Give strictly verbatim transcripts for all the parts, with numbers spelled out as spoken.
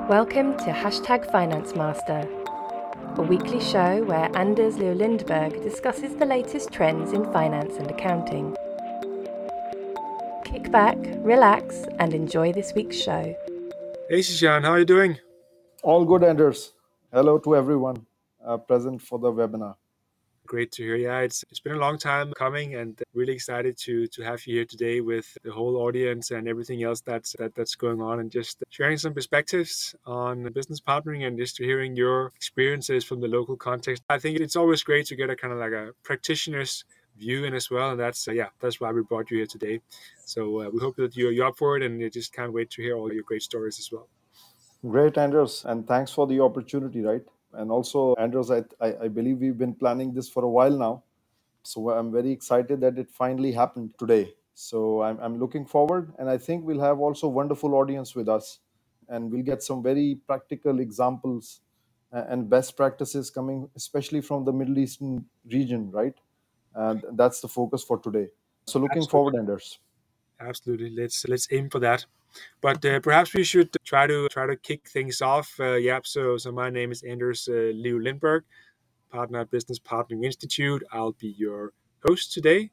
Welcome to Hashtag Finance Master, a weekly show where Anders Leo Lindberg discusses the latest trends in finance and accounting. Kick back, relax, and enjoy this week's show. Hey, Shishan, how are you doing? All good, Anders. Hello to everyone uh, present for the webinar. Great to hear. Yeah, it's it's been a long time coming, and really excited to to have you here today with the whole audience and everything else that's that, that's going on, and just sharing some perspectives on business partnering and just hearing your experiences from the local context. I think it's always great to get a kind of like a practitioner's view in as well, and that's uh, yeah, that's why we brought you here today. So uh, we hope that you're you're up for it, and you just can't wait to hear all your great stories as well. Great, Anders, and thanks for the opportunity, right? And also, Anders, I, I, I believe we've been planning this for a while now. So I'm very excited that it finally happened today. So I'm, I'm looking forward, and I think we'll have also wonderful audience with us, and we'll get some very practical examples uh, and best practices coming, especially from the Middle Eastern region, right? And that's the focus for today. So looking Absolutely. forward, Anders. Absolutely. Let's let's aim for that. But uh, perhaps we should try to try to kick things off. Uh, yeah. So so my name is Anders uh, Leo Lindberg, partner at Business Partnering Institute. I'll be your host today,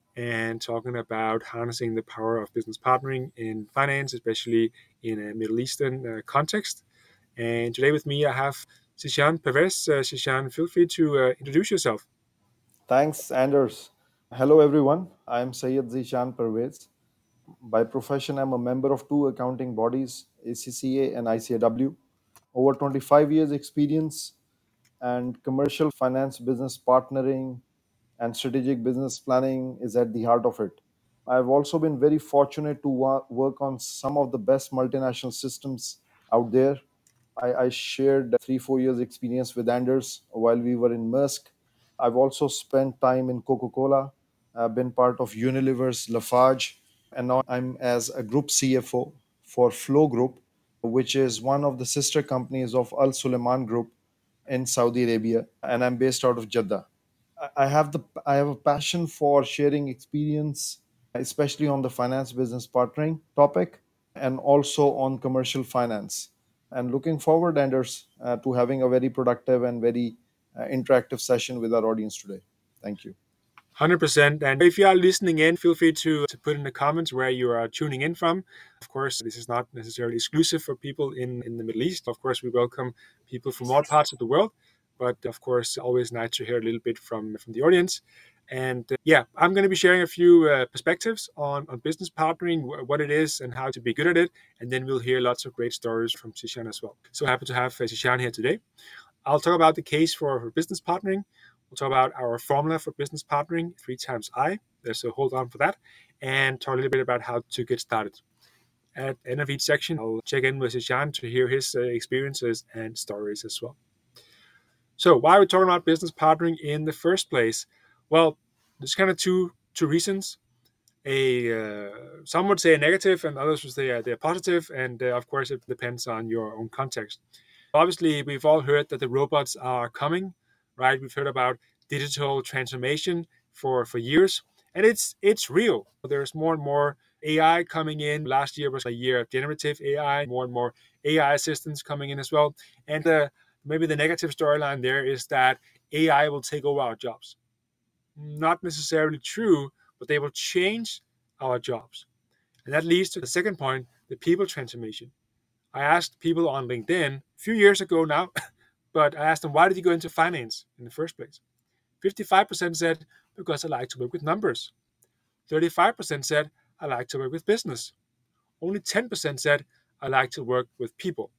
and talking about harnessing the power of business partnering in finance, especially in a Middle Eastern uh, context. And today with me I have Sishan Perez. Uh, Sishan, feel free to uh, introduce yourself. Thanks, Anders. Hello, everyone. I'm Sayed Zishan Pervez. By profession, I'm a member of two accounting bodies, A C C A and I C A W. Over twenty-five years experience and commercial finance, business partnering, and strategic business planning is at the heart of it. I've also been very fortunate to wa- work on some of the best multinational systems out there. I, I shared three, four years experience with Anders while we were in Maersk. I've also spent time in Coca-Cola. I've been part of Unilever's Lafarge, and now I'm as a group C F O for Flow Group, which is one of the sister companies of Al Suleiman Group in Saudi Arabia, and I'm based out of Jeddah. I I have the I have a passion for sharing experience, especially on the finance business partnering topic, and also on commercial finance. And looking forward, Anders, uh, to having a very productive and very uh, interactive session with our audience today. Thank you. one hundred percent. And if you are listening in, feel free to, to put in the comments where you are tuning in from. Of course, this is not necessarily exclusive for people in, in the Middle East. Of course, we welcome people from all parts of the world. But of course, always nice to hear a little bit from, from the audience. And uh, yeah, I'm going to be sharing a few uh, perspectives on, on business partnering, wh- what it is, and how to be good at it. And then we'll hear lots of great stories from Sishan as well. So happy to have uh, Sishan here today. I'll talk about the case for, for business partnering. We'll talk about our formula for business partnering, three times I. There's a hold on for that. And talk a little bit about how to get started. At the end of each section, I'll check in with Sishan to hear his uh, experiences and stories as well. So why are we talking about business partnering in the first place? Well, there's kind of two two reasons. A uh, some would say a negative, and others would say uh, they're positive. And uh, of course, it depends on your own context. Obviously, we've all heard that the robots are coming, right? We've heard about digital transformation for, for years, and it's it's real. There's more and more A I coming in. Last year was a year of generative A I, more and more A I assistants coming in as well. And the, maybe the negative storyline there is that A I will take over our jobs. Not necessarily true, but they will change our jobs. And that leads to the second point, the people transformation. I asked people on LinkedIn a few years ago now, but I asked them, why did you go into finance in the first place? fifty-five percent said, because I like to work with numbers. thirty-five percent said, I like to work with business. Only ten percent said, I like to work with people.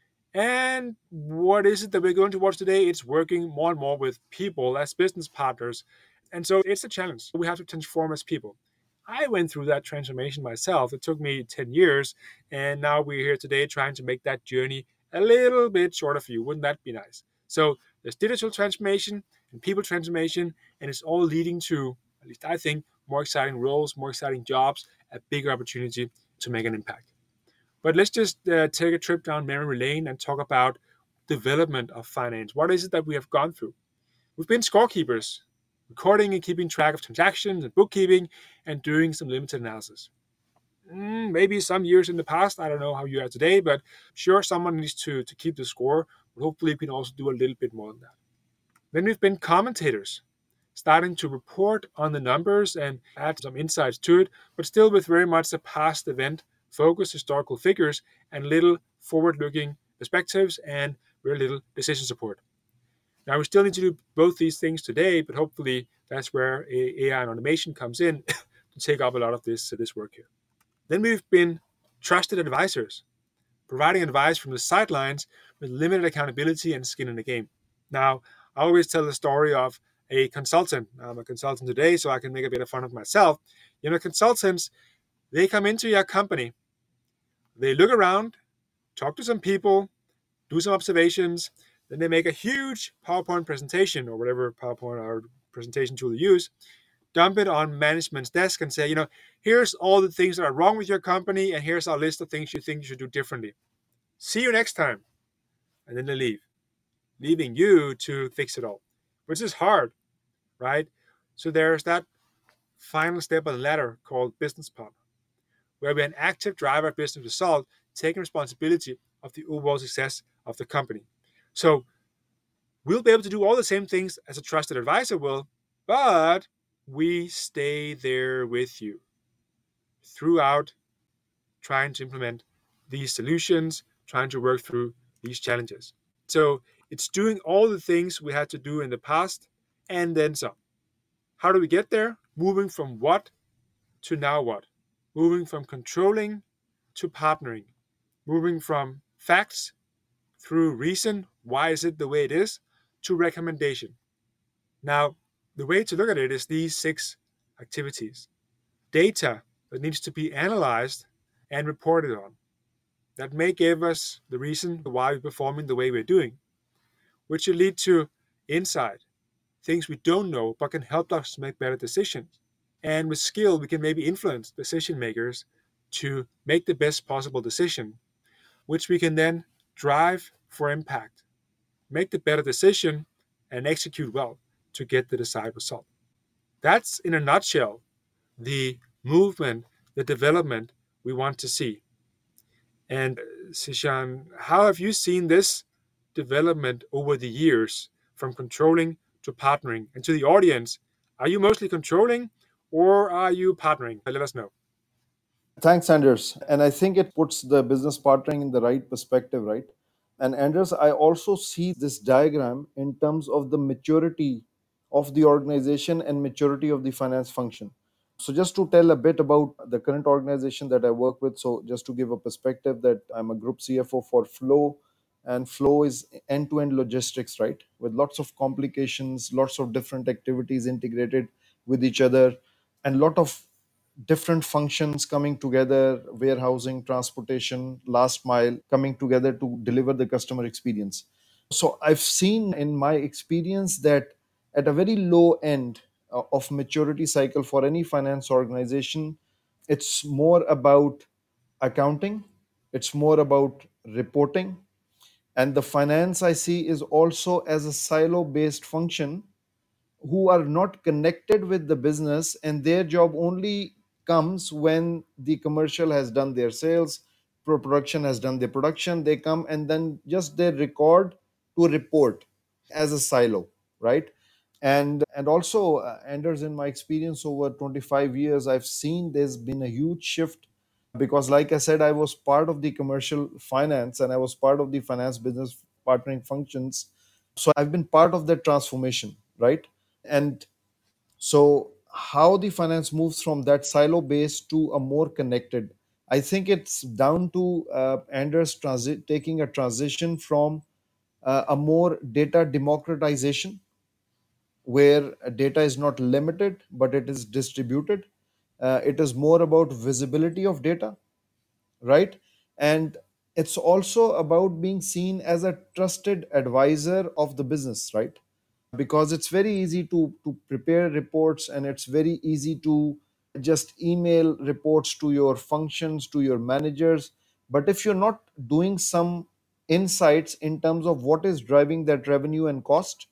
And what is it that we're going towards today? It's working more and more with people as business partners. And so it's a challenge. We have to transform as people. I went through that transformation myself. It took me ten years. And now we're here today trying to make that journey a little bit shorter for you. Wouldn't that be nice? So there's digital transformation and people transformation. And it's all leading to, at least I think, more exciting roles, more exciting jobs, a bigger opportunity to make an impact. But let's just uh, take a trip down memory lane and talk about development of finance. What is it that we have gone through? We've been scorekeepers, recording and keeping track of transactions and bookkeeping and doing some limited analysis. Mm, maybe some years in the past. I don't know how you are today, but sure, someone needs to, to keep the score. But hopefully, we can also do a little bit more than that. Then we've been commentators, starting to report on the numbers and add some insights to it, but still with very much a past event focused historical figures and little forward looking perspectives and very little decision support. Now, we still need to do both these things today, but hopefully, that's where A I and automation comes in to take up a lot of this, uh, this work here. Then we've been trusted advisors, providing advice from the sidelines with limited accountability and skin in the game. Now, I always tell the story of a consultant. I'm a consultant today, so I can make a bit of fun of myself. You know, consultants, they come into your company, they look around, talk to some people, do some observations, then they make a huge PowerPoint presentation or whatever PowerPoint or presentation tool you use, dump it on management's desk and say, you know, here's all the things that are wrong with your company, and here's our list of things you think you should do differently. See you next time. And then they leave, leaving you to fix it all, which is hard, right? So there's that final step of the ladder called business partner, where we're an active driver of business result, taking responsibility of the overall success of the company. So we'll be able to do all the same things as a trusted advisor will, but we stay there with you throughout, trying to implement these solutions, trying to work through these challenges. So it's doing all the things we had to do in the past and then some. How do we get there? Moving from what to now what? Moving from controlling to partnering. Moving from facts through reason, why is it the way it is, to recommendation. Now, the way to look at it is these six activities. Data that needs to be analyzed and reported on. That may give us the reason why we're performing the way we're doing, which should lead to insight, things we don't know but can help us make better decisions. And with skill, we can maybe influence decision makers to make the best possible decision, which we can then drive for impact, make the better decision, and execute well to get the desired result. That's, in a nutshell, the movement, the development we want to see. And Sishan, how have you seen this development over the years from controlling to partnering? And to the audience, are you mostly controlling or are you partnering? Let us know. Thanks, Anders. And I think it puts the business partnering in the right perspective, right? And Anders, I also see this diagram in terms of the maturity of the organization and maturity of the finance function. So just to tell a bit about the current organization that I work with, so just to give a perspective that I'm a group C F O for Flow, and Flow is end-to-end logistics, right? With lots of complications, lots of different activities integrated with each other, and lot of different functions coming together, warehousing, transportation, last mile, coming together to deliver the customer experience. So I've seen in my experience that at a very low end uh, of maturity cycle for any finance organization, it's more about accounting, it's more about reporting, and the finance I see is also as a silo based function who are not connected with the business, and their job only comes when the commercial has done their sales, production has done their production, they come and then just they record to report as a silo, right? And and also, uh, Anders, in my experience over twenty-five years, I've seen there's been a huge shift, because like I said, I was part of the commercial finance and I was part of the finance business partnering functions, so I've been part of that transformation, right? And so how the finance moves from that silo base to a more connected, I think it's down to uh, Anders transi- taking a transition from uh, a more data democratization, where data is not limited but it is distributed. Uh, it is more about visibility of data, right? And it's also about being seen as a trusted advisor of the business, right? Because it's very easy to to prepare reports, and it's very easy to just email reports to your functions, to your managers, but if you're not doing some insights in terms of what is driving that revenue and cost,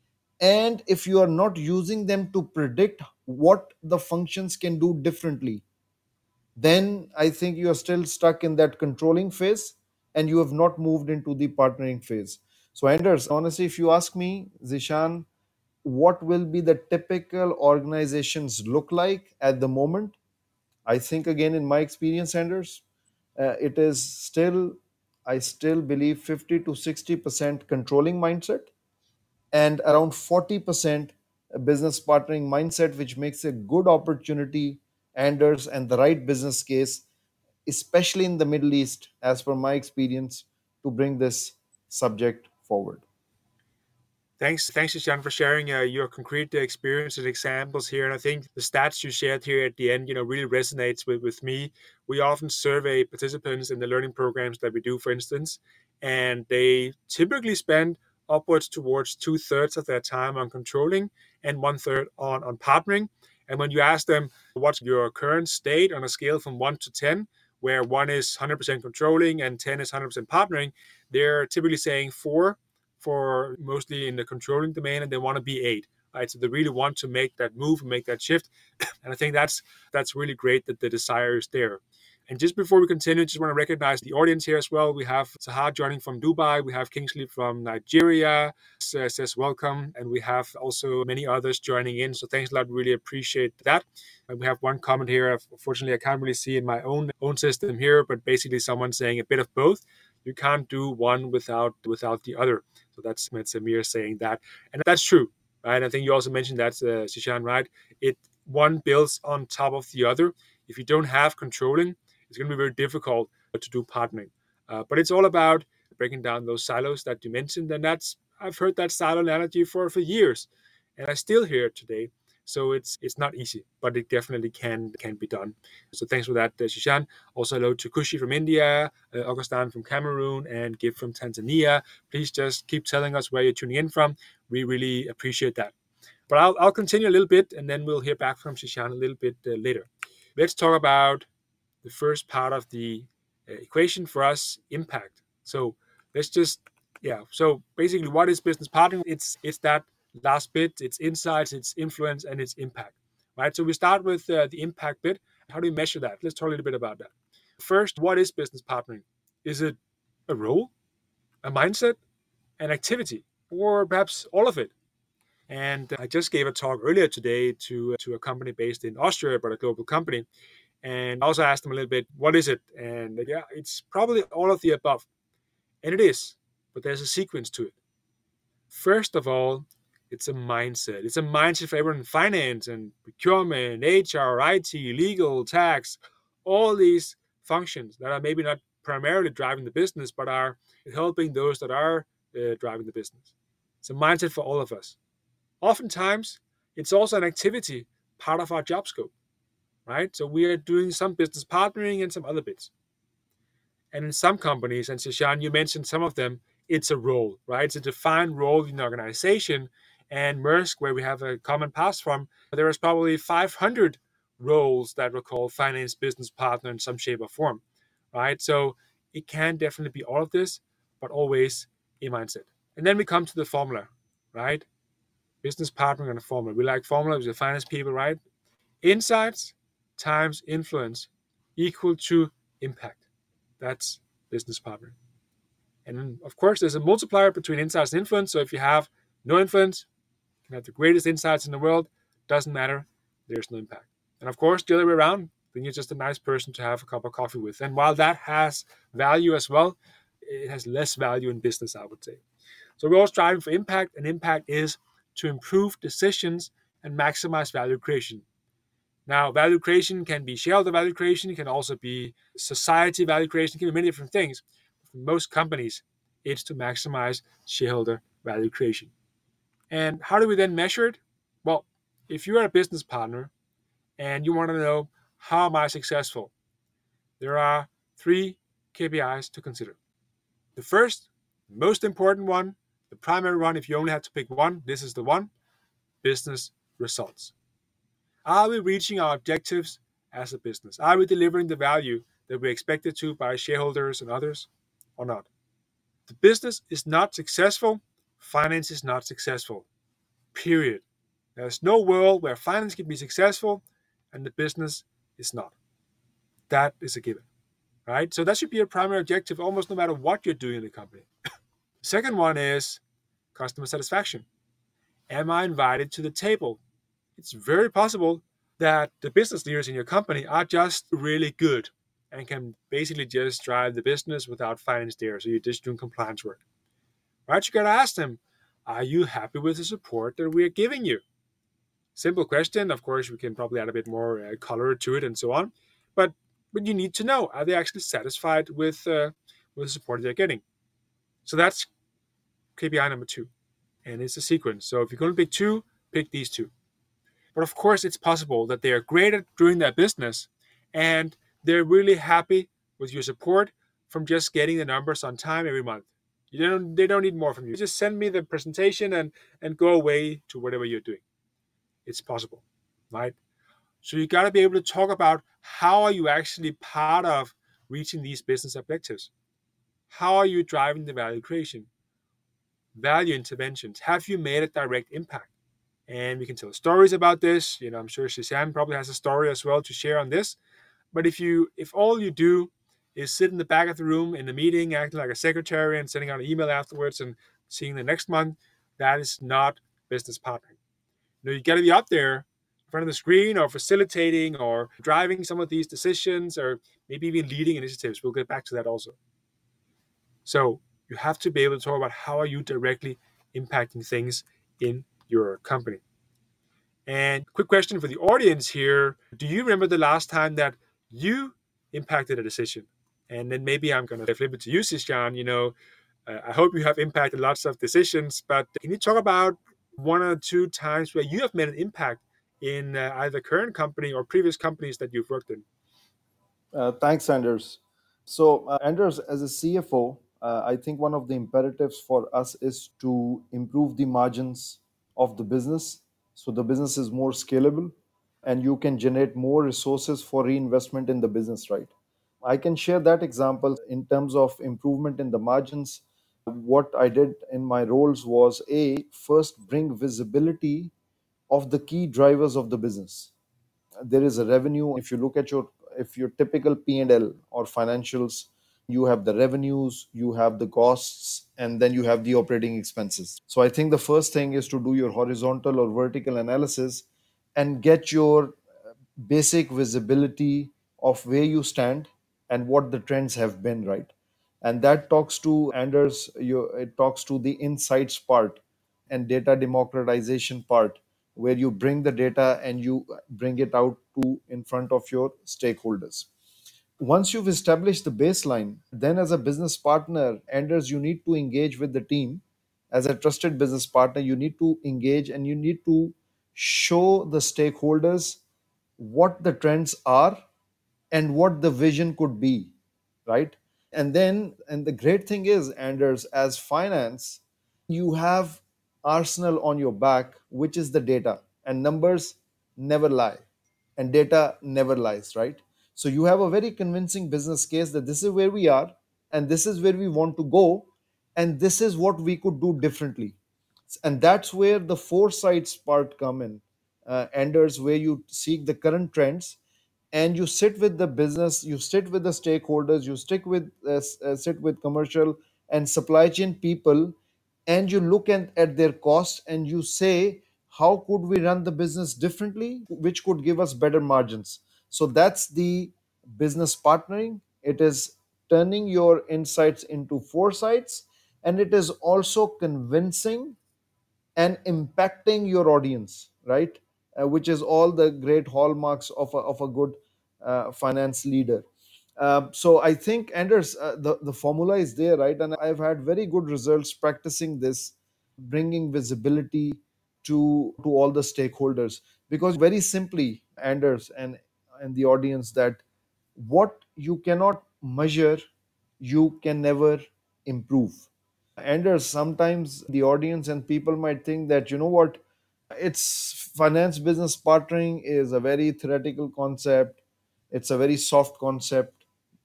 and if you are not using them to predict what the functions can do differently, then I think you are still stuck in that controlling phase and you have not moved into the partnering phase. So, Anders, honestly, if you ask me, Zishan, what will be the typical organizations look like at the moment? I think, again, in my experience, Anders, uh, it is still, I still believe fifty to sixty percent controlling mindset and around forty percent business partnering mindset, which makes a good opportunity, Anders, and the right business case, especially in the Middle East, as per my experience, to bring this subject forward. Thanks, thanks, Ishan, for sharing uh, your concrete experience and examples here. And I think the stats you shared here at the end, you know, really resonates with, with me. We often survey participants in the learning programs that we do, for instance, and they typically spend upwards towards two thirds of their time on controlling and one third on on partnering. And when you ask them what's your current state on a scale from one to ten, where one is one hundred percent controlling and ten is one hundred percent partnering, they're typically saying four for mostly in the controlling domain, and they want to be eight. Right, so they really want to make that move and make that shift, and I think that's that's really great that the desire is there. And just before we continue, just want to recognize the audience here as well. We have Sahar joining from Dubai. We have Kingsley from Nigeria, says, says welcome. And we have also many others joining in. So thanks a lot. Really appreciate that. And we have one comment here. Unfortunately, I can't really see in my own own system here, but basically someone saying a bit of both. You can't do one without without the other. So that's Samir saying that. And that's true. Right? I think you also mentioned that, uh, Sishan, right? It one builds on top of the other. If you don't have controlling, it's going to be very difficult to do partnering. Uh, but it's all about breaking down those silos that you mentioned. And that's I've heard that silo analogy for, for years. And I still hear it today. So it's it's not easy, but it definitely can can be done. So thanks for that, uh, Shishan. Also hello to Kushi from India, uh, Augustin from Cameroon, and Gib from Tanzania. Please just keep telling us where you're tuning in from. We really appreciate that. But I'll, I'll continue a little bit, and then we'll hear back from Shishan a little bit uh, later. Let's talk about the first part of the uh, equation for us, impact. So let's just, yeah. So basically, what is business partnering? It's it's that last bit. It's insights, it's influence, and it's impact, right? So we start with uh, the impact bit. How do we measure that? Let's talk a little bit about that. First, what is business partnering? Is it a role, a mindset, an activity, or perhaps all of it? And I just gave a talk earlier today to to a company based in Austria, but a global company. And I also asked them a little bit, what is it? And yeah, it's probably all of the above. And it is, but there's a sequence to it. First of all, it's a mindset. It's a mindset for everyone in finance and procurement, H R, I T, legal, tax, all these functions that are maybe not primarily driving the business, but are helping those that are uh, driving the business. It's a mindset for all of us. Oftentimes, it's also an activity, part of our job scope, right? So we are doing some business partnering and some other bits. And in some companies, and Sishan, you mentioned some of them, it's a role, right? It's a defined role in the organization. And Maersk, where we have a common past from, there is probably five hundred roles that we call finance business partner in some shape or form, right? So it can definitely be all of this, but always a mindset. And then we come to the formula, right? Business partnering and a formula. We like formulas, we're finance people, right? Insights times influence equal to impact. That's business partnering. And then, of course, there's a multiplier between insights and influence. So if you have no influence, you can have the greatest insights in the world, doesn't matter, there's no impact. And of course, the other way around, then you're just a nice person to have a cup of coffee with. And while that has value as well, it has less value in business, I would say. So we're all striving for impact, and impact is to improve decisions and maximize value creation. Now, value creation can be shareholder value creation, it can also be society value creation, it can be many different things. For most companies, it's to maximize shareholder value creation. And how do we then measure it? Well, if you're a business partner and you want to know, how am I successful? There are three K P Is to consider. The first, most important one, the primary one, if you only have to pick one, this is the one: business results. Are we reaching our objectives as a business? Are we delivering the value that we're expected to by shareholders and others, or not? The business is not successful, finance is not successful. Period. There's no world where finance can be successful and the business is not. That is a given, right? So that should be your primary objective almost no matter what you're doing in the company. Second one is customer satisfaction. Am I invited to the table? It's very possible that the business leaders in your company are just really good and can basically just drive the business without finance there. So you're just doing compliance work, right? You got to ask them, are you happy with the support that we're giving you? Simple question. Of course, we can probably add a bit more uh, color to it and so on. But but you need to know, are they actually satisfied with uh, with the support they're getting? So that's K P I number two. And it's a sequence. So if you're going to pick two, pick these two. But of course, it's possible that they are great at doing their business and they're really happy with your support from just getting the numbers on time every month. You don't, they don't need more from you. Just send me the presentation and, and go away to whatever you're doing. It's possible, right? So you got to be able to talk about how are you actually part of reaching these business objectives? How are you driving the value creation? Value interventions. Have you made a direct impact? And we can tell stories about this. You know, I'm sure Shazam probably has a story as well to share on this. But if you, if all you do is sit in the back of the room in the meeting, acting like a secretary and sending out an email afterwards and seeing the next month, that is not business partnering. You know, you got to be up there in front of the screen or facilitating or driving some of these decisions or maybe even leading initiatives. We'll get back to that also. So you have to be able to talk about how are you directly impacting things in your company. And quick question for the audience here. Do you remember the last time that you impacted a decision? And then maybe I'm going to flip it to you, Sishan. You know, uh, I hope you have impacted lots of decisions, but can you talk about one or two times where you have made an impact in uh, either current company or previous companies that you've worked in? Uh, thanks, Anders. So, uh, Anders, as a C F O, uh, I think one of the imperatives for us is to improve the margins of the business so the business is more scalable and you can generate more resources for reinvestment in the business, right? I can share that example in terms of improvement in the margins. What I did in my roles was A, first bring visibility of the key drivers of the business. There is a revenue. If you look at your if your typical P and L or financials, you have the revenues, you have the costs, and then you have the operating expenses. So I think the first thing is to do your horizontal or vertical analysis and get your basic visibility of where you stand and what the trends have been, right? And that talks to Anders, you, it talks to the insights part and data democratization part, where you bring the data and you bring it out to in front of your stakeholders. Once you've established the baseline, then as a business partner, Anders, you need to engage with the team. As a trusted business partner, you need to engage and you need to show the stakeholders what the trends are and what the vision could be, right? And then, and the great thing is, Anders, as finance, you have arsenal on your back, which is the data, and numbers never lie and data never lies, right? So you have a very convincing business case that this is where we are and this is where we want to go and this is what we could do differently. And that's where the foresights part come in, uh, Anders, where you seek the current trends and you sit with the business, you sit with the stakeholders, you stick with uh, s- uh, sit with commercial and supply chain people, and you look at, at their costs and you say, how could we run the business differently, which could give us better margins? So that's the business partnering. It is turning your insights into foresights, and it is also convincing and impacting your audience, right? Uh, which is all the great hallmarks of a, of a good uh, finance leader. Uh, so I think, Anders, uh, the, the formula is there, right? And I've had very good results practicing this, bringing visibility to to all the stakeholders. Because very simply, Anders and and the audience, that what you cannot measure, you can never improve. Anders, sometimes the audience and people might think that, you know what, it's finance business partnering is a very theoretical concept, it's a very soft concept.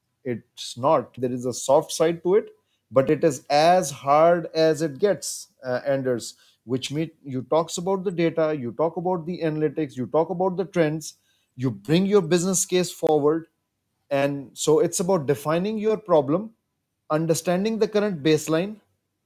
It's not. There is a soft side to it, but it is as hard as it gets, uh, Anders. Which means you talks about the data, you talk about the analytics, you talk about the trends, you bring your business case forward, And so it's about defining your problem, understanding the current baseline,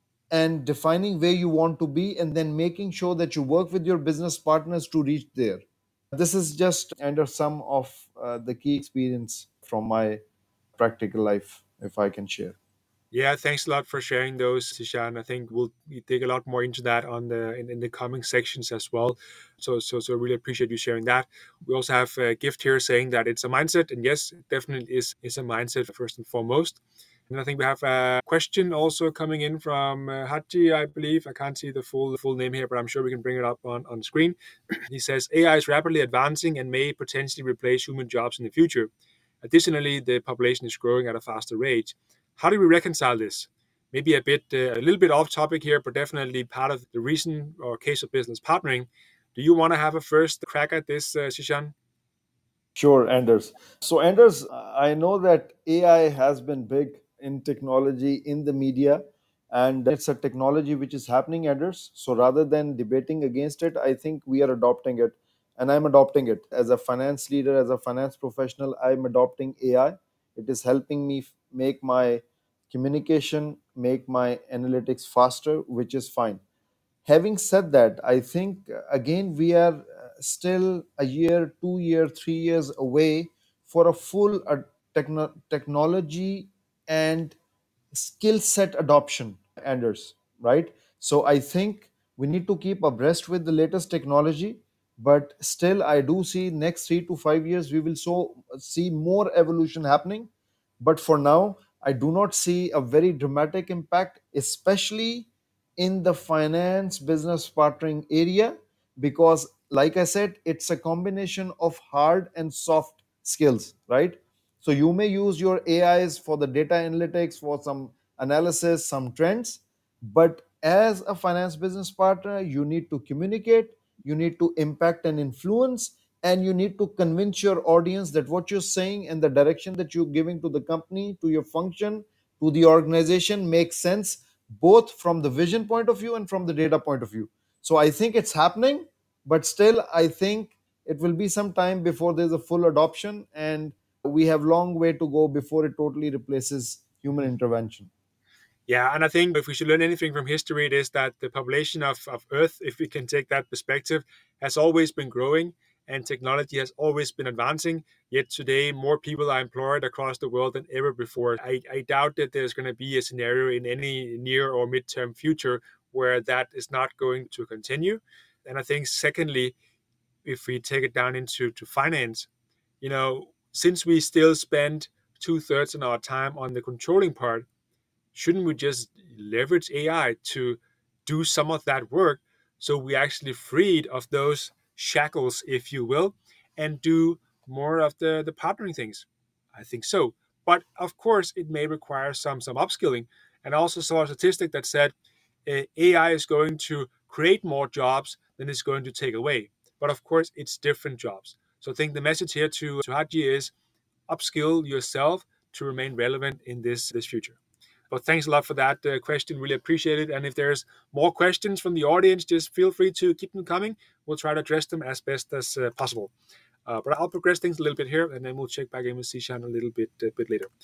and defining where you want to be, and then making sure that you work with your business partners to reach there. This is just under some of uh, the key experience from my practical life, if I can share. Yeah, thanks a lot for sharing those, Sishan. I think we'll dig a lot more into that on the in, in the coming sections as well. So, so, so, really appreciate you sharing that. We also have a gift here saying that it's a mindset, and yes, it definitely is is a mindset first and foremost. And I think we have a question also coming in from uh, Haji, I believe. I can't see the full the full name here, but I'm sure we can bring it up on on screen. He says A I is rapidly advancing and may potentially replace human jobs in the future. Additionally, the population is growing at a faster rate. How do we reconcile this? Maybe a bit, uh, a little bit off topic here, but definitely part of the reason or case of business partnering. Do you want to have a first crack at this, uh, Shishan? Sure, Anders. So, Anders, I know that A I has been big in technology, in the media, and it's a technology which is happening, Anders. So, rather than debating against it, I think we are adopting it, and I'm adopting it. As a finance leader, as a finance professional, I'm adopting A I. It is helping me f- make my communication, make my analytics faster, which is fine. Having said that, I think uh, again we are uh, still a year, two year, three years away for a full uh, techno- technology and skill set adoption, Anders, right? So I think we need to keep abreast with the latest technology, but still I do see next three to five years we will so see more evolution happening. But for now, I do not see a very dramatic impact, especially in the finance business partnering area, because like I said, it's a combination of hard and soft skills, right? So you may use your ais for the data analytics, for some analysis, some trends, but as a finance business partner you need to communicate, you need to impact and influence, and you need to convince your audience that what you're saying and the direction that you're giving to the company, to your function, to the organization makes sense, both from the vision point of view and from the data point of view. So I think it's happening, but still I think it will be some time before there's a full adoption, and we have long way to go before it totally replaces human intervention. Yeah, and I think if we should learn anything from history, it is that the population of, of Earth, if we can take that perspective, has always been growing and technology has always been advancing. Yet today, more people are employed across the world than ever before. I, I doubt that there's going to be a scenario in any near or midterm future where that is not going to continue. And I think, secondly, if we take it down into to finance, you know, since we still spend two thirds of our time on the controlling part, shouldn't we just leverage A I to do some of that work so we actually freed of those shackles, if you will, and do more of the, the partnering things? I think so. But of course, it may require some some upskilling. And I also saw a statistic that said uh, A I is going to create more jobs than it's going to take away. But of course, it's different jobs. So I think the message here to, to Haji is upskill yourself to remain relevant in this, this future. But thanks a lot for that uh, question. Really appreciate it. And if there's more questions from the audience, just feel free to keep them coming. We'll try to address them as best as uh, possible. Uh, but I'll progress things a little bit here, and then we'll check back in with Sishan a little bit a bit later.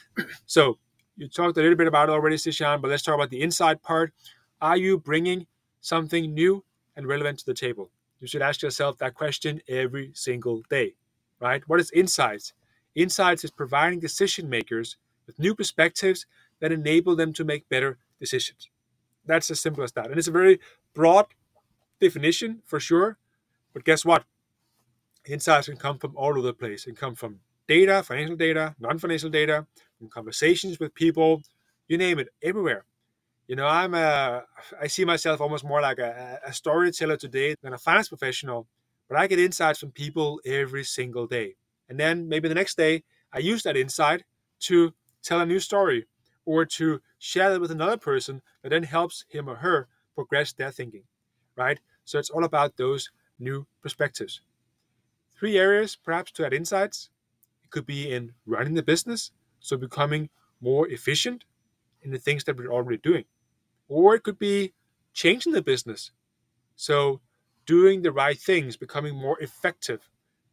So you talked a little bit about it already, Sishan, but let's talk about the inside part. Are you bringing something new and relevant to the table? You should ask yourself that question every single day, right? What is insights? Insights is providing decision makers with new perspectives that enable them to make better decisions. That's as simple as that. And it's a very broad definition for sure. But guess what? Insights can come from all over the place. It can come from data, financial data, non-financial data, from conversations with people, you name it, everywhere. You know, I'm a, I see myself almost more like a, a storyteller today than a finance professional, but I get insights from people every single day. And then maybe the next day, I use that insight to tell a new story or to share it with another person that then helps him or her progress their thinking, right? So it's all about those new perspectives. Three areas perhaps to add insights. It could be in running the business, so becoming more efficient in the things that we're already doing. Or it could be changing the business, so doing the right things, becoming more effective,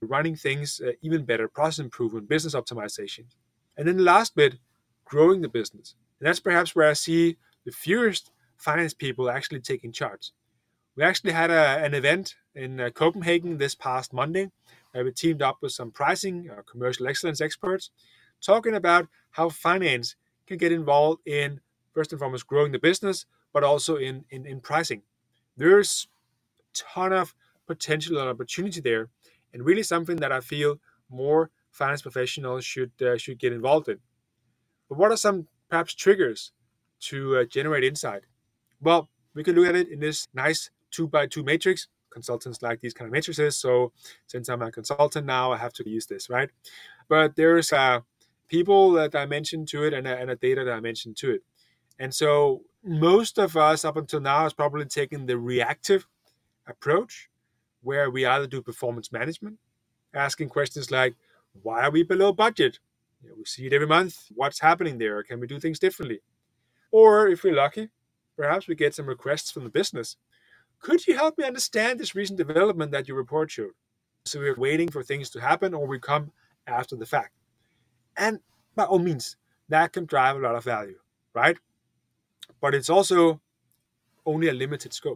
running things uh, even better, process improvement, business optimization. And then the last bit, growing the business. And that's perhaps where I see the fewest finance people actually taking charge. We actually had a, an event in uh, Copenhagen this past Monday where we teamed up with some pricing, uh, commercial excellence experts, talking about how finance can get involved in, first and foremost, growing the business, but also in, in, in pricing. There's a ton of potential and opportunity there, and really something that I feel more finance professionals should uh, should get involved in. But what are some perhaps triggers to uh, generate insight? Well, we can look at it in this nice two by two matrix. Consultants like these kind of matrices. So since I'm a consultant now, I have to use this, right? But there's a people dimension to it and a, and a data dimension to it. And so most of us up until now has probably taken the reactive approach where we either do performance management, asking questions like, why are we below budget? You know, we see it every month. What's happening there? Can we do things differently? Or if we're lucky, perhaps we get some requests from the business. Could you help me understand this recent development that your report showed? So we're waiting for things to happen or we come after the fact. And by all means, that can drive a lot of value, right? But it's also only a limited scope.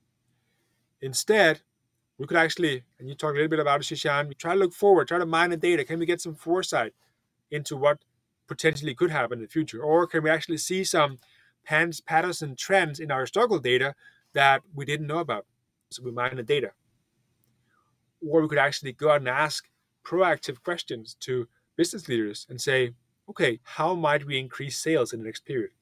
Instead, we could actually, and you talk a little bit about it, Shishan, we try to look forward, try to mine the data. Can we get some foresight into what potentially could happen in the future? Or can we actually see some patterns and trends in our historical data that we didn't know about? So we mine the data. Or we could actually go out and ask proactive questions to business leaders and say, okay, how might we increase sales in the next period?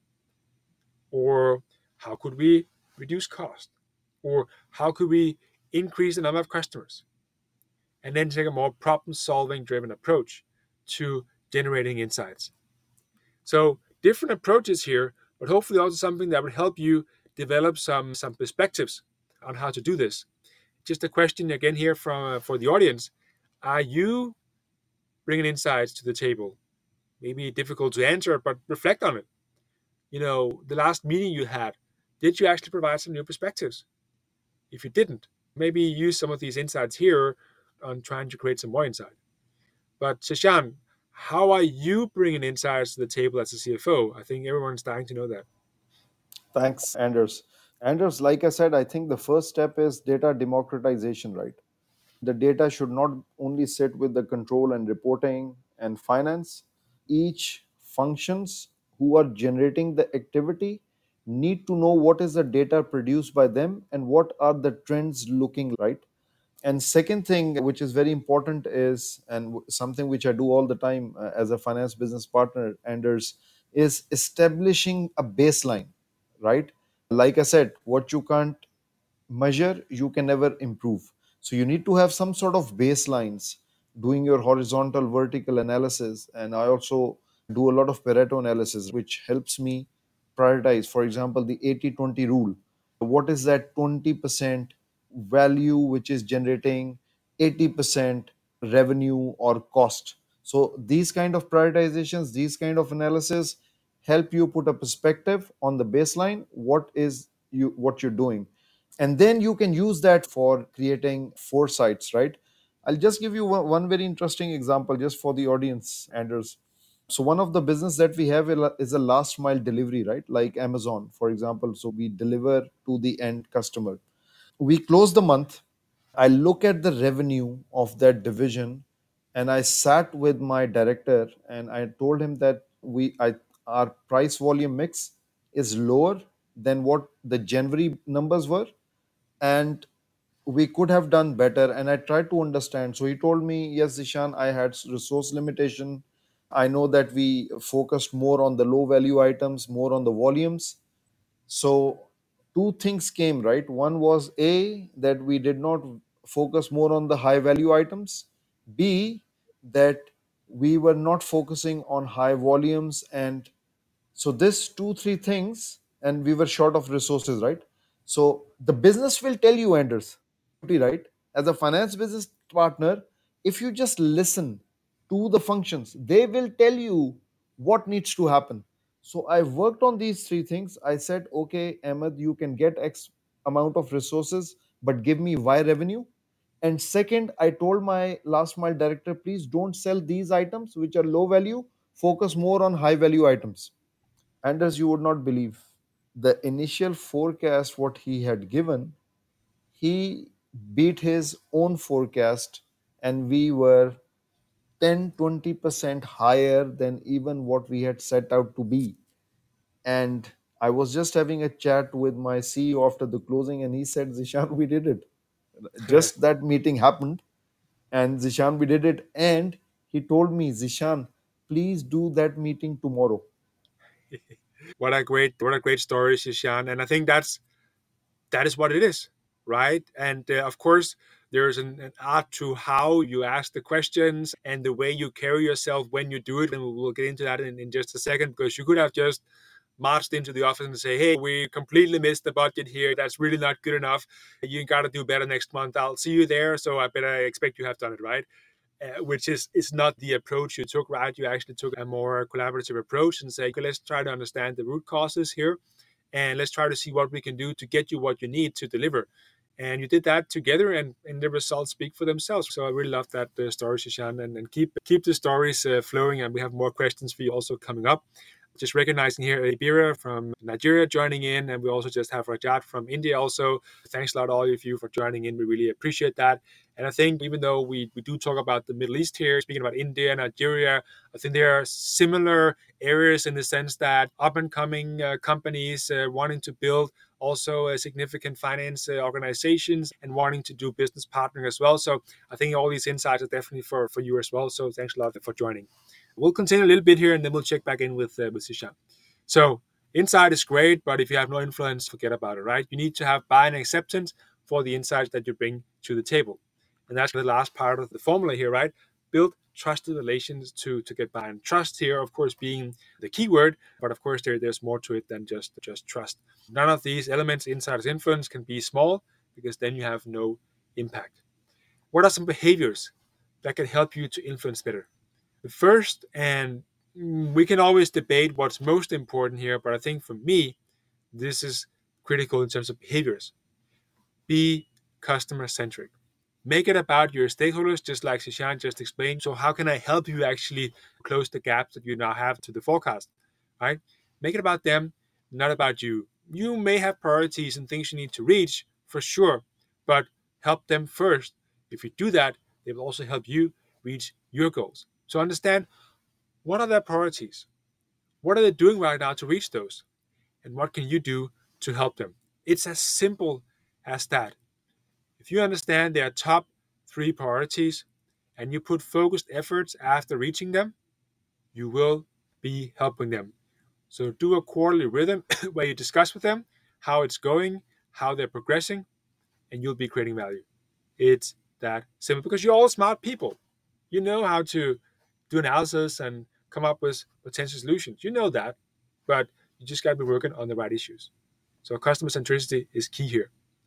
Or how could we reduce cost? Or how could we increase the number of customers? And then take a more problem solving driven approach to generating insights. So different approaches here, but hopefully also something that would help you develop some, some perspectives on how to do this. Just a question again here from uh, for the audience. Are you bringing insights to the table? Maybe difficult to answer, but reflect on it. You know, the last meeting you had, did you actually provide some new perspectives? If you didn't, maybe use some of these insights here on trying to create some more insight. But Shashan, how are you bringing insights to the table as a C F O? I think everyone's dying to know that. Thanks, Anders. Anders, like I said, I think the first step is data democratization, right? The data should not only sit with the control and reporting and finance. Each functions who are generating the activity need to know what is the data produced by them and what are the trends looking right. And second thing which is very important is, and w- something which I do all the time uh, as a finance business partner, Anders, is establishing a baseline, right? Like I said, what you can't measure, you can never improve. So you need to have some sort of baselines, doing your horizontal, vertical analysis. And I also do a lot of Pareto analysis, which helps me prioritize. For example, the eighty twenty rule. What is that twenty percent value which is generating eighty percent revenue or cost? So these kind of prioritizations, these kind of analysis help you put a perspective on the baseline, what is you what you're doing, and then you can use that for creating foresights, right? I'll just give you one, one very interesting example just for the audience, Anders. So one of the business that we have is a last mile delivery, right? Like Amazon, for example. So we deliver to the end customer. We close the month. I look at the revenue of that division, and I sat with my director and I told him that we I, our price volume mix is lower than what the January numbers were, and we could have done better. And I tried to understand. So he told me, yes, Zishan, I had resource limitation. I know that we focused more on the low value items, more on the volumes. So two things came, right? One was A, that we did not focus more on the high value items. B, that we were not focusing on high volumes. And so this two, three things, and we were short of resources, right? So the business will tell you, Anders, right? As a finance business partner, if you just listen to the functions, they will tell you what needs to happen. So I worked on these three things. I said, okay, Ahmed, you can get X amount of resources, but give me Y revenue. And second, I told my last mile director, please don't sell these items which are low value, focus more on high value items. And as you would not believe, the initial forecast what he had given, he beat his own forecast, and we were ten twenty percent higher than even what we had set out to be. And I was just having a chat with my C E O after the closing, and he said, Zishan, we did it. Just that meeting happened, and Zishan, we did it. And he told me, Zishan, please do that meeting tomorrow. What a great, what a great story, Shishan. And I think that's that is what it is, right? And uh, of course, there's an, an art to how you ask the questions and the way you carry yourself when you do it. And we'll get into that in, in just a second, because you could have just marched into the office and say, hey, we completely missed the budget here. That's really not good enough. You got to do better next month. I'll see you there. So I better expect you have done it, right? Uh, which is is not the approach you took, right? You actually took a more collaborative approach and say, okay, let's try to understand the root causes here, and let's try to see what we can do to get you what you need to deliver. And you did that together, and, and the results speak for themselves. So I really love that uh, story, Shishan, and, and keep keep the stories uh, flowing. And we have more questions for you also coming up. Just recognizing here Ibira from Nigeria joining in, and we also just have Rajat from India also. Thanks a lot, all of you, for joining in. We really appreciate that. And I think even though we, we do talk about the Middle East here, speaking about India, Nigeria, I think there are similar areas in the sense that up and coming uh, companies uh, wanting to build also uh, significant finance uh, organizations and wanting to do business partnering as well. So I think all these insights are definitely for, for you as well. So thanks a lot for joining. We'll continue a little bit here, and then we'll check back in with uh, with Sishan. So insight is great, but if you have no influence, forget about it, right? You need to have buy-in and acceptance for the insights that you bring to the table. And that's the last part of the formula here, right? Build trusted relations to, to get buy-in. Trust here, of course, being the key word, but of course there, there's more to it than just, just trust. None of these elements, insider's influence, can be small, because then you have no impact. What are some behaviors that can help you to influence better? First, and we can always debate what's most important here, but I think for me, this is critical in terms of behaviors. Be customer centric. Make it about your stakeholders, just like Sishan just explained. So how can I help you actually close the gaps that you now have to the forecast, right? Make it about them, not about you. You may have priorities and things you need to reach, for sure, but help them first. If you do that, they will also help you reach your goals. So understand, what are their priorities? What are they doing right now to reach those? And what can you do to help them? It's as simple as that. If you understand their top three priorities and you put focused efforts after reaching them, you will be helping them. So do a quarterly rhythm where you discuss with them how it's going, how they're progressing, and you'll be creating value. It's that simple, because you're all smart people. You know how to do analysis and come up with potential solutions. You know that, but you just got to be working on the right issues. So customer centricity is key here.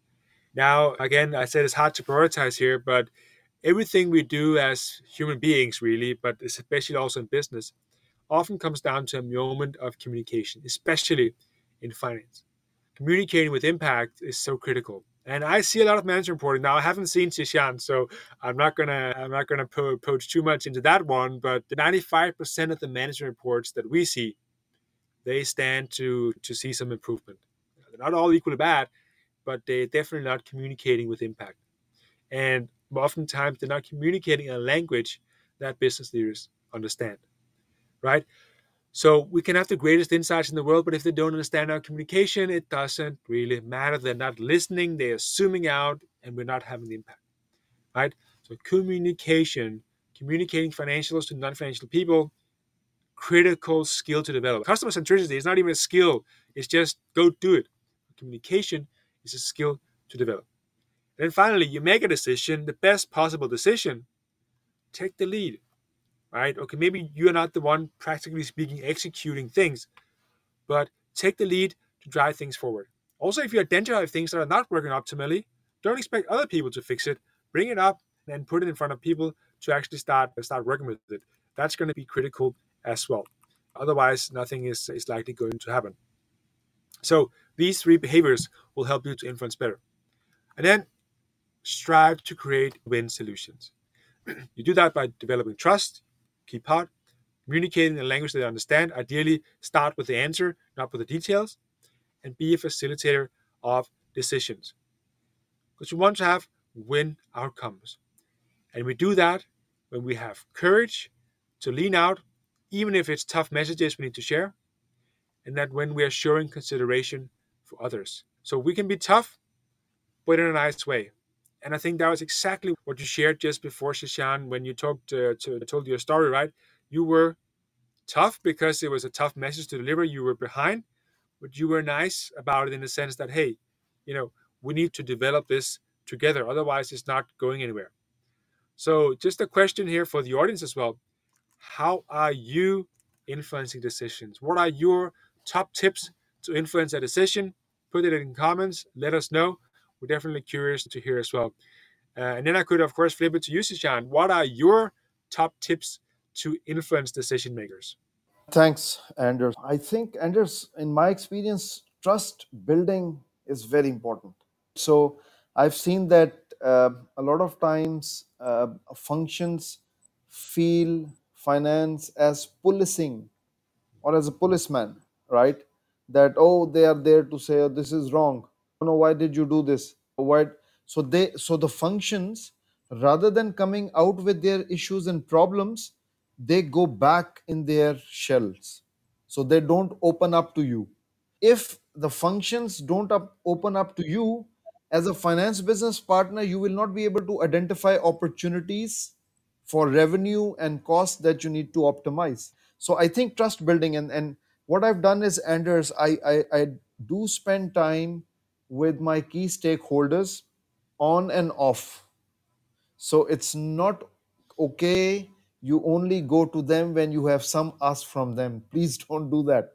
Now, again, I said it's hard to prioritize here, but everything we do as human beings, really, but especially also in business, often comes down to a moment of communication, especially in finance. Communicating with impact is so critical. And I see a lot of management reporting now. I haven't seen Sishan, so I'm not gonna I'm not gonna po- poach too much into that one. But the ninety-five percent of the management reports that we see, they stand to to see some improvement. They're not all equally bad, but they're definitely not communicating with impact. And oftentimes they're not communicating in a language that business leaders understand, right? So we can have the greatest insights in the world, but if they don't understand our communication, it doesn't really matter. They're not listening, they're zooming out, and we're not having the impact, right? So communication, communicating financials to non-financial people, critical skill to develop. Customer centricity is not even a skill, it's just go do it. Communication is a skill to develop. And then finally, you make a decision, the best possible decision, take the lead, right? Okay, maybe you're not the one, practically speaking, executing things, but take the lead to drive things forward. Also, if you identify things that are not working optimally, don't expect other people to fix it. Bring it up and put it in front of people to actually start start working with it. That's going to be critical as well. Otherwise, nothing is, is likely going to happen. So these three behaviors will help you to influence better. And then strive to create win solutions. You do that by developing trust, key part, communicating in a language they understand. Ideally, start with the answer, not with the details, and be a facilitator of decisions. Because we want to have win outcomes. And we do that when we have courage to lean out, even if it's tough messages we need to share, and that when we are showing consideration for others. So we can be tough, but in a nice way. And I think that was exactly what you shared just before, Shishan, when you talked uh, to told your story, right? You were tough because it was a tough message to deliver. You were behind, but you were nice about it in the sense that, hey, you know, we need to develop this together. Otherwise, it's not going anywhere. So, just a question here for the audience as well. How are you influencing decisions? What are your top tips to influence a decision? Put it in comments. Let us know. We're definitely curious to hear as well. Uh, and then I could, of course, flip it to you, Sishan. What are your top tips to influence decision makers? Thanks, Anders. I think, Anders, in my experience, trust building is very important. So I've seen that uh, a lot of times uh, functions feel finance as policing or as a policeman, right? That, oh, they are there to say, oh, this is wrong. Oh, no, why did you do this? Why? So they, so the functions, rather than coming out with their issues and problems, they go back in their shells. So they don't open up to you. If the functions don't up, open up to you, as a finance business partner, you will not be able to identify opportunities for revenue and cost that you need to optimize. So I think trust building, and, and what I've done is, Anders, I, I, I do spend time with my key stakeholders on and off. So it's not okay you only go to them when you have some ask from them. Please don't do that.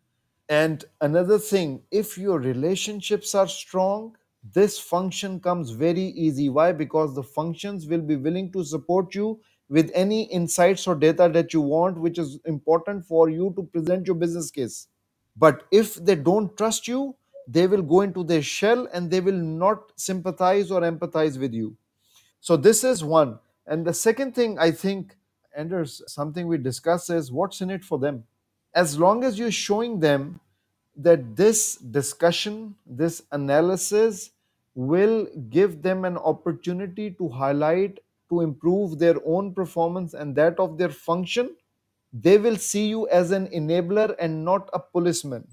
And another thing, if your relationships are strong, this function comes very easy. Why? Because the functions will be willing to support you with any insights or data that you want, which is important for you to present your business case. But if they don't trust you, they will go into their shell and they will not sympathize or empathize with you. So this is one. And the second thing, I think, Anders, something we discuss is what's in it for them. As long as you're showing them that this discussion, this analysis will give them an opportunity to highlight, to improve their own performance and that of their function, they will see you as an enabler and not a policeman.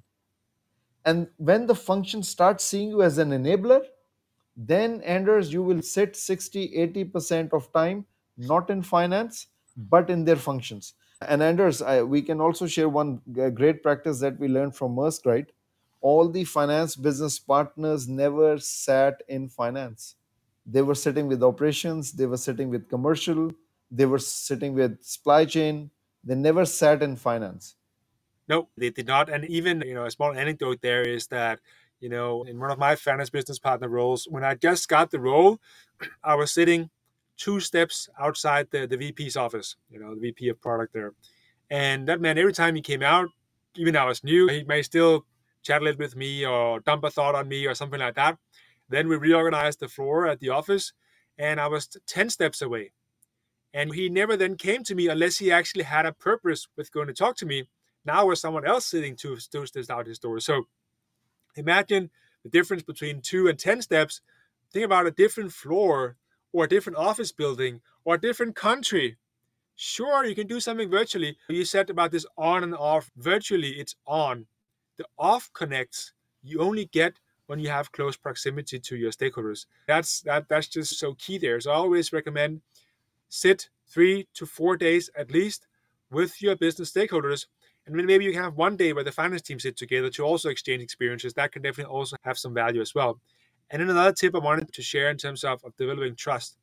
And when the function starts seeing you as an enabler, then, Anders, you will sit sixty, eighty percent of time not in finance but in their functions. And Anders, I, we can also share one g- great practice that we learned from Maersk, right? All the finance business partners never sat in finance. They were sitting with operations, they were sitting with commercial, they were sitting with supply chain. They never sat in finance. No, they did not. And even, you know, a small anecdote there is that, you know, in one of my finance business partner roles, when I just got the role, I was sitting two steps outside the, the V P's office, you know, the V P of product there. And that man, every time he came out, even though I was new, he may still chat a little with me or dump a thought on me or something like that. Then we reorganized the floor at the office, and I was ten steps away. And he never then came to me unless he actually had a purpose with going to talk to me. Now was someone else sitting two, two steps out his door. So imagine the difference between two and ten steps. Think about a different floor or a different office building or a different country. Sure, you can do something virtually. You said about this on and off. Virtually, it's on. The off connects you only get when you have close proximity to your stakeholders. That's that. That's just so key there. So I always recommend sit three to four days at least with your business stakeholders. And then maybe you can have one day where the finance team sit together to also exchange experiences. That can definitely also have some value as well. And then another tip I wanted to share in terms of, of developing trust.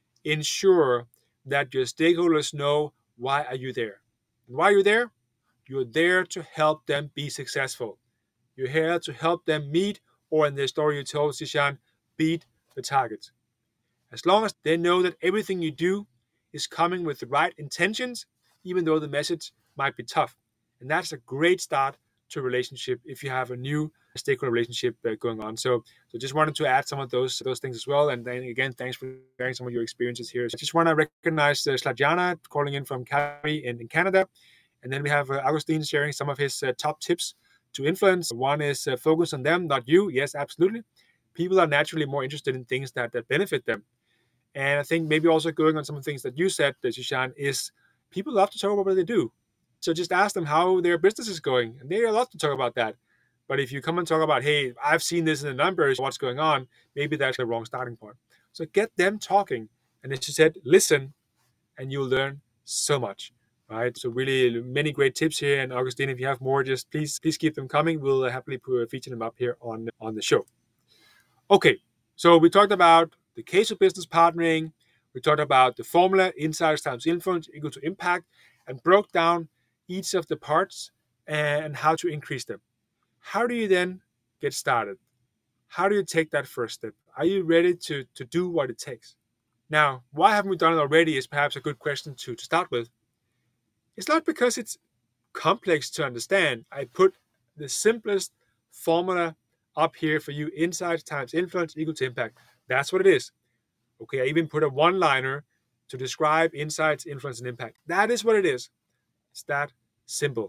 Ensure that your stakeholders know why are you there. And why are you there? You're there to help them be successful. You're here to help them meet, or in the story you told, Sishan, beat the target. As long as they know that everything you do is coming with the right intentions, even though the message might be tough. And that's a great start to a relationship if you have a new stakeholder relationship uh, going on. So, so just wanted to add some of those those things as well. And then again, thanks for sharing some of your experiences here. So I just want to recognize uh, Sladjana calling in from Calgary in, in Canada. And then we have uh, Augustine sharing some of his uh, top tips to influence. One is uh, focus on them, not you. Yes, absolutely. People are naturally more interested in things that, that benefit them. And I think maybe also going on some of the things that you said, uh, Shishan, is people love to talk about what they do. So just ask them how their business is going. And they love to talk about that. But if you come and talk about, hey, I've seen this in the numbers, what's going on, maybe that's the wrong starting point. So get them talking. And as you said, listen, and you'll learn so much. Right. So really many great tips here. And Augustine, if you have more, just please please keep them coming. We'll happily put, feature them up here on, on the show. Okay. So we talked about the case of business partnering. We talked about the formula, insights times influence equal to impact, and broke down each of the parts and how to increase them. How do you then get started? How do you take that first step? Are you ready to, to do what it takes? Now, why haven't we done it already is perhaps a good question to, to start with. It's not because it's complex to understand. I put the simplest formula up here for you: insights times influence equal to impact. That's what it is. Okay, I even put a one liner to describe insights, influence, and impact. That is what it is. It's that simple.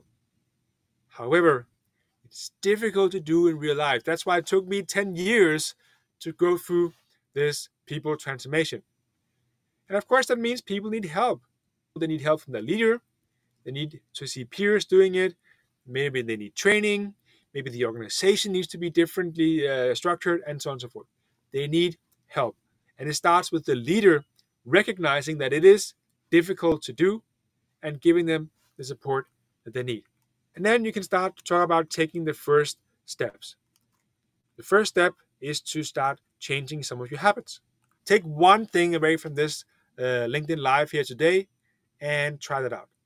However, it's difficult to do in real life. That's why it took me ten years to go through this people transformation. And of course, that means people need help. They need help from the leader. They need to see peers doing it. Maybe they need training. Maybe the organization needs to be differently uh, structured, and so on and so forth. They need help. And it starts with the leader recognizing that it is difficult to do and giving them the support that they need. And then you can start to talk about taking the first steps. The first step is to start changing some of your habits. Take one thing away from this uh, LinkedIn Live here today and try that out.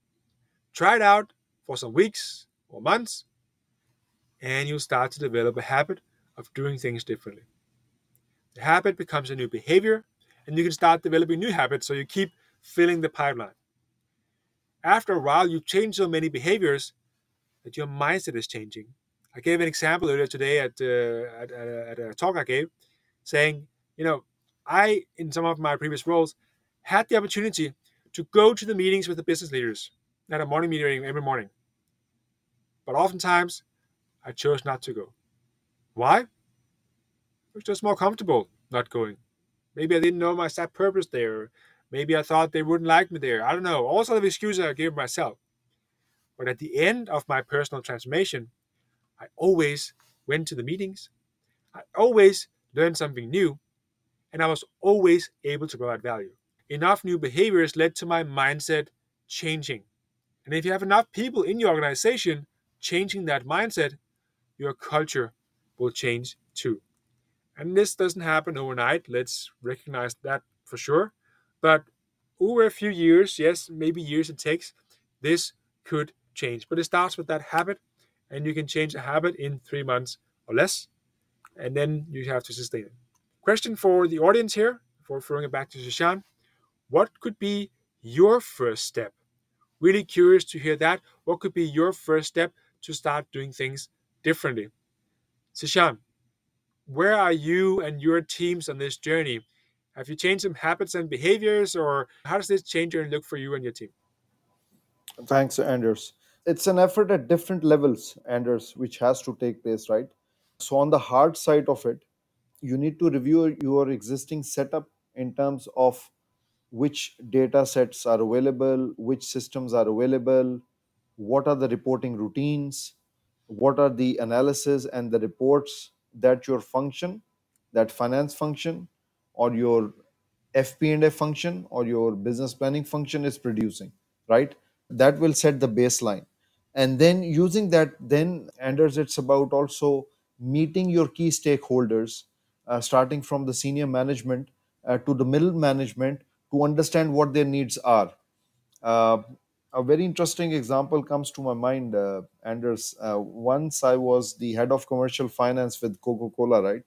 Try it out for some weeks or months, and you'll start to develop a habit of doing things differently. The habit becomes a new behavior, and you can start developing new habits so you keep filling the pipeline. After a while, you change so many behaviors that your mindset is changing. I gave an example earlier today at, uh, at, at a talk I gave, saying, you know, I, in some of my previous roles, had the opportunity to go to the meetings with the business leaders at a morning meeting every morning. But oftentimes, I chose not to go. Why? It was just more comfortable not going. Maybe I didn't know my set purpose there. Maybe I thought they wouldn't like me there. I don't know. All sort of excuses I gave myself. But at the end of my personal transformation, I always went to the meetings. I always learned something new. And I was always able to provide value. Enough new behaviors led to my mindset changing. And if you have enough people in your organization changing that mindset, your culture will change too. And this doesn't happen overnight. Let's recognize that for sure. But over a few years, yes, maybe years it takes, this could change. But it starts with that habit, and you can change a habit in three months or less, and then you have to sustain it. Question for the audience here, before throwing it back to Shishan. What could be your first step? Really curious to hear that. What could be your first step to start doing things differently? Sishan, where are you and your teams on this journey? Have you changed some habits and behaviors, or how does this change and look for you and your team? Thanks, Anders. It's an effort at different levels, Anders, which has to take place, right? So, on the hard side of it, you need to review your existing setup in terms of which data sets are available, which systems are available, what are the reporting routines, what are the analysis and the reports that your function, that finance function, or your F P and A function or your business planning function is producing, right? That will set the baseline. And then using that, then, Anders, it's about also meeting your key stakeholders, uh, starting from the senior management uh, to the middle management to understand what their needs are. Uh, a very interesting example comes to my mind, uh, Anders. Uh, once I was the head of commercial finance with Coca Cola, right?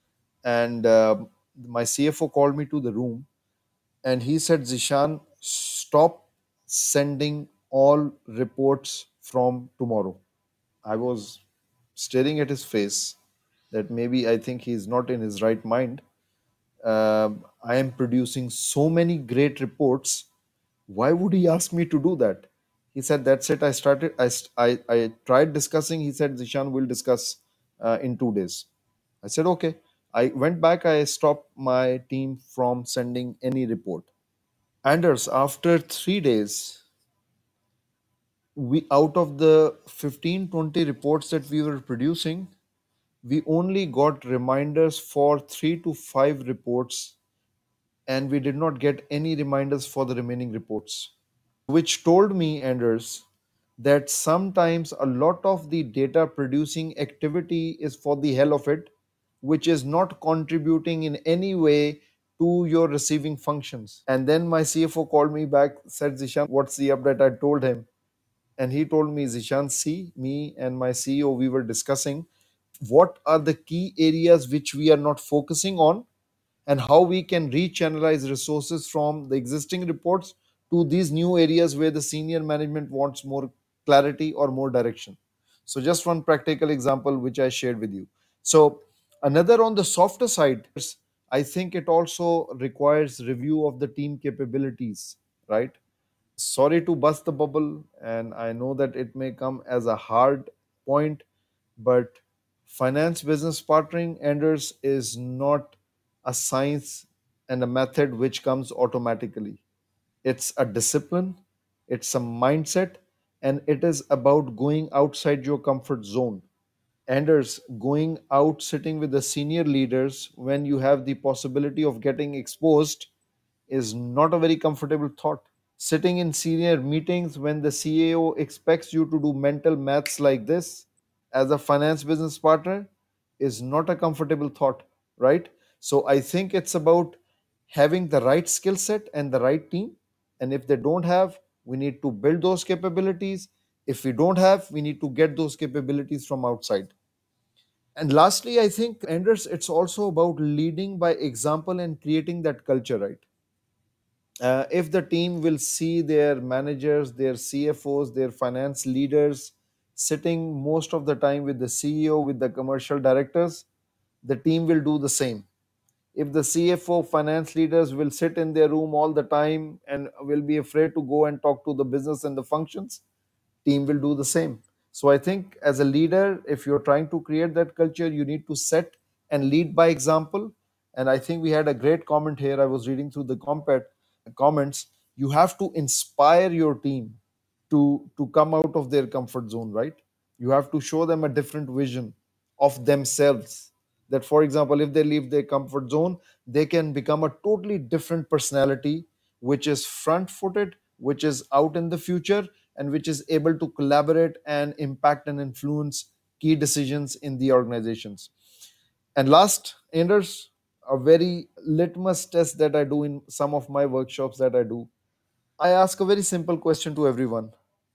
And uh, my C F O called me to the room and he said, Zishan, stop sending all reports from tomorrow. I was staring at his face that maybe I think he's not in his right mind. Um, I am producing so many great reports. Why would he ask me to do that? He said, "That's it. I started. I st- I, I tried discussing." He said, "Zishan, we'll discuss uh, in two days." I said, "Okay." I went back. I stopped my team from sending any report. Anders, after three days, we out of the fifteen twenty reports that we were producing, we only got reminders for three to five reports, and we did not get any reminders for the remaining reports, which told me, Anders, that sometimes a lot of the data producing activity is for the hell of it, which is not contributing in any way to your receiving functions. And then my C F O called me back, said, "Zishan, what's the update?" I told him, and he told me, "Zishan, see, me and my C E O, we were discussing what are the key areas which we are not focusing on, and how we can rechannelize resources from the existing reports to these new areas where the senior management wants more clarity or more direction." So just one practical example which I shared with you. So another, on the softer side, I think it also requires review of the team capabilities, right? Sorry to bust the bubble, and I know that it may come as a hard point, but finance business partnering, Anders, is not a science and a method which comes automatically. It's a discipline, it's a mindset, and it is about going outside your comfort zone. Anders, going out, sitting with the senior leaders when you have the possibility of getting exposed is not a very comfortable thought. Sitting in senior meetings when the C A O expects you to do mental maths like this as a finance business partner is not a comfortable thought, right? So I think it's about having the right skill set and the right team. And if they don't have, we need to build those capabilities. If we don't have, we need to get those capabilities from outside. And lastly, I think, Anders, it's also about leading by example and creating that culture, right? Uh, if the team will see their managers, their C F Os, their finance leaders sitting most of the time with the C E O, with the commercial directors, the team will do the same. If the C F O, finance leaders will sit in their room all the time and will be afraid to go and talk to the business and the functions, team will do the same. So I think as a leader, if you're trying to create that culture, you need to set and lead by example. And I think we had a great comment here. I was reading through the compet comments. You have to inspire your team to to come out of their comfort zone, right? You have to show them a different vision of themselves, that for example, if they leave their comfort zone, they can become a totally different personality, which is front footed, which is out in the future, and which is able to collaborate and impact and influence key decisions in the organizations. And last, Anders, a very litmus test that I do in some of my workshops that I do, I ask a very simple question to everyone: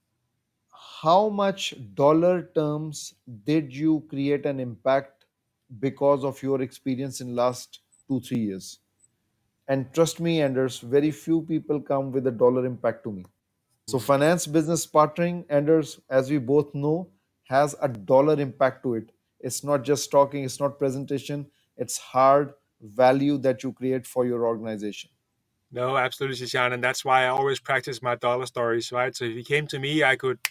how much dollar terms did you create an impact because of your experience in last two three years? And trust me, Anders, very few people come with a dollar impact to me. So Mhm. finance business partnering, Anders, as we both know, has a dollar impact to it. It's not just talking, it's not presentation, it's hard value that you create for your organization. No, absolutely, Shishan. And that's why I always practice my dollar stories, right? So if you came to me, I could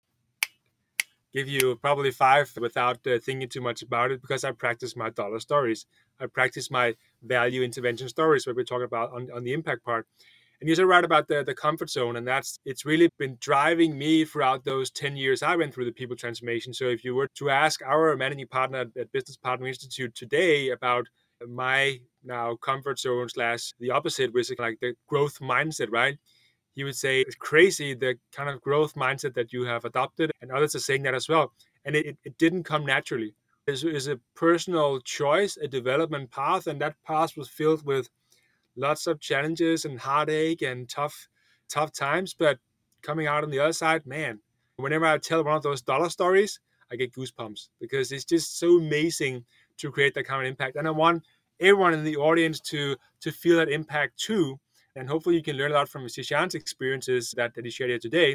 give you probably five without uh, thinking too much about it, because I practice my dollar stories. I practice my value intervention stories, where we're talking about on, on the impact part. And you're so right about the, the comfort zone. And that's, it's really been driving me throughout those ten years I went through the people transformation. So if you were to ask our managing partner at Business Partner Institute today about my now comfort zone slash the opposite, which is like the growth mindset, right? He would say it's crazy the kind of growth mindset that you have adopted, and others are saying that as well. And it, it didn't come naturally. It is a personal choice, a development path, and that path was filled with lots of challenges and heartache and tough, tough times. But coming out on the other side, man, whenever I tell one of those dollar stories, I get goosebumps, because it's just so amazing to create that kind of impact. And I want everyone in the audience to to feel that impact too. And hopefully you can learn a lot from Sishan's experiences that, that he shared here today.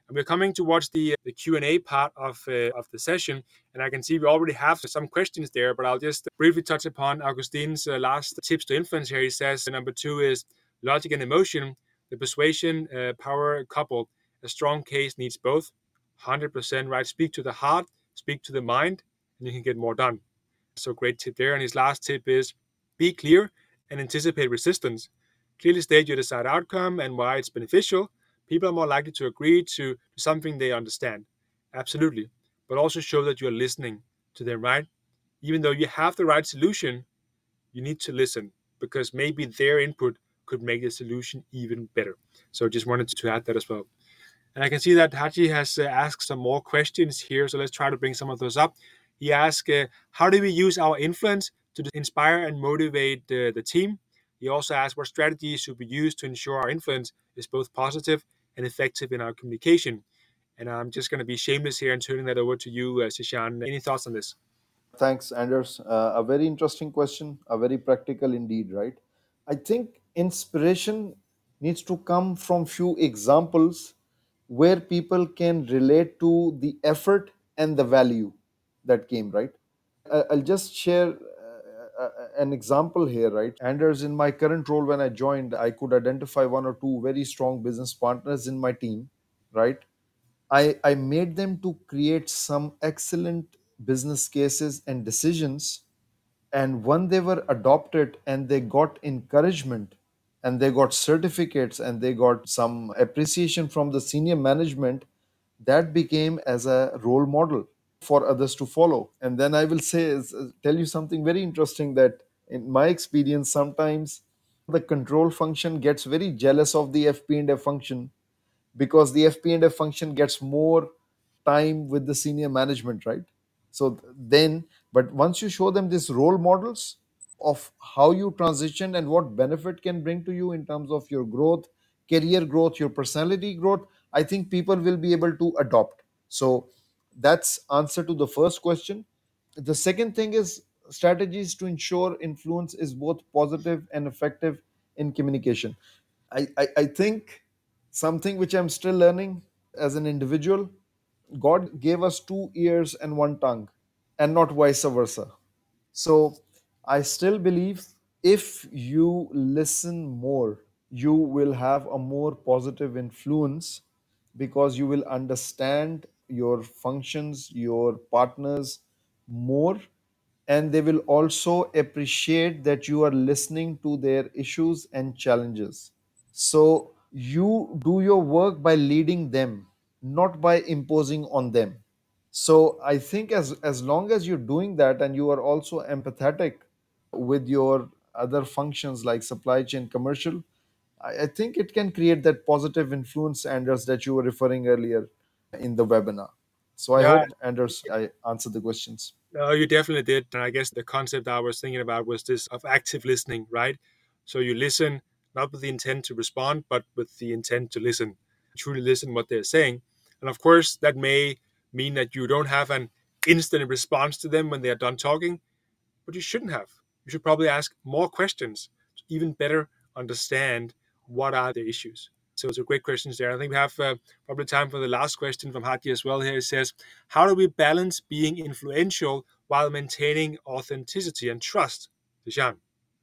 And we're coming towards the, the Q and A part of, uh, of the session, and I can see we already have some questions there, but I'll just briefly touch upon Augustine's uh, last tips to influence here. He says number two is logic and emotion, the persuasion uh, power couple. A strong case needs both. one hundred percent right. Speak to the heart, speak to the mind, and you can get more done. So great tip there. And his last tip is be clear and anticipate resistance. Clearly state your desired outcome and why it's beneficial. People are more likely to agree to something they understand. Absolutely. But also show that you're listening to them, right? Even though you have the right solution, you need to listen because maybe their input could make the solution even better. So just wanted to add that as well. And I can see that Haji has uh, asked some more questions here, so let's try to bring some of those up. He asked, uh, how do we use our influence to inspire and motivate uh, the team? He also asked, what strategies should we use to ensure our influence is both positive and effective in our communication? And I'm just going to be shameless here and turning that over to you, uh, Sishan. Any thoughts on this? Thanks, Anders. Uh, a very interesting question, a very practical indeed, right? I think inspiration needs to come from few examples where people can relate to the effort and the value that came, right? I- I'll just share uh, uh, an example here, right? Anders, in my current role, when I joined, I could identify one or two very strong business partners in my team, right? I, I made them to create some excellent business cases and decisions. And when they were adopted and they got encouragement and they got certificates and they got some appreciation from the senior management, that became as a role model for others to follow. And then I will say, is- uh, tell you something very interesting that in my experience, sometimes the control function gets very jealous of the F P and F function because the F P and F function gets more time with the senior management, right? So then, but once you show them these role models of how you transition and what benefit can bring to you in terms of your growth, career growth, your personality growth, I think people will be able to adopt. So that's answer to the first question. The second thing is strategies to ensure influence is both positive and effective in communication. I, I, I think something which I'm still learning as an individual, God gave us two ears and one tongue, and not vice versa. So I still believe if you listen more, you will have a more positive influence because you will understand your functions, your partners more, and they will also appreciate that you are listening to their issues and challenges. So you do your work by leading them, not by imposing on them. So I think as as long as you're doing that and you are also empathetic with your other functions like supply chain, commercial, I, I think it can create that positive influence, Anders, that you were referring earlier in the webinar. So I Yeah, hope, Anders, I answered the questions. no, you definitely did. And I guess the concept I was thinking about was this of active listening, right? So you listen not with the intent to respond, but with the intent to listen, truly listen what they're saying. And of course, that may mean that you don't have an instant response to them when they are done talking, but you shouldn't have. You should probably ask more questions to even better understand what are the issues. So it's a great questions there. I think we have uh, probably time for the last question from Hati as well. Here it says, "How do we balance being influential while maintaining authenticity and trust?" Tishan.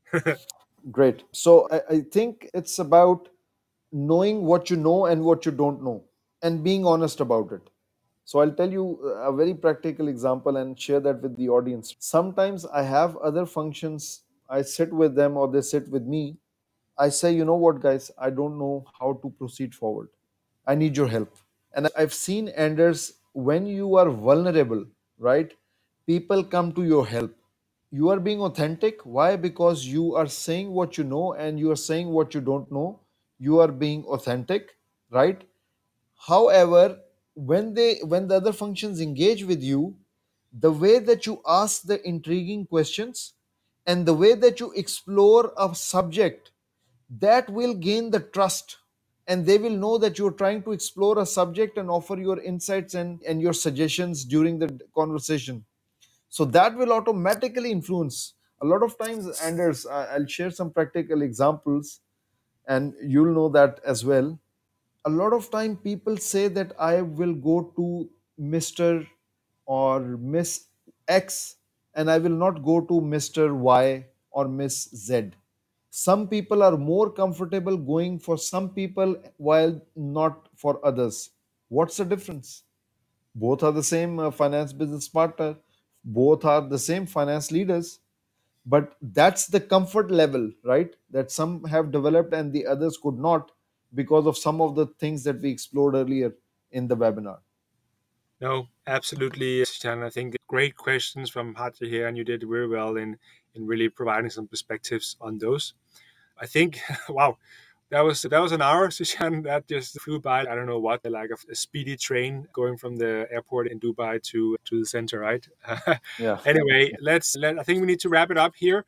Great. So I, I think it's about knowing what you know and what you don't know and being honest about it. So I'll tell you a very practical example and share that with the audience. Sometimes I have other functions, I sit with them or they sit with me. I say, you know what, guys, I don't know how to proceed forward. I need your help. And I've seen, Anders, when you are vulnerable, right? People come to your help. You are being authentic. Why? Because you are saying what you know and you are saying what you don't know. You are being authentic, right? However, when they when the other functions engage with you, the way that you ask the intriguing questions and the way that you explore a subject, that will gain the trust, and they will know that you're trying to explore a subject and offer your insights and, and your suggestions during the conversation. So that will automatically influence. A lot of times, Anders, I- I'll share some practical examples and you'll know that as well. a lot of time people say that I will go to Mister or Miss X and I will not go to Mister Y or Miss Z. Some people are more comfortable going for some people while not for others. What's the difference? Both are the same uh, finance business partner, both are the same finance leaders, but that's the comfort level, right? That some have developed and the others could not because of some of the things that we explored earlier in the webinar. No, absolutely, Shan. I think great questions from Hatya here, and you did very well in in really providing some perspectives on those. I think, wow, that was that was an hour, Sishan. That just flew by. I don't know what, like a, a speedy train going from the airport in Dubai to to the center, right? Yeah. Anyway, let's let. I think we need to wrap it up here.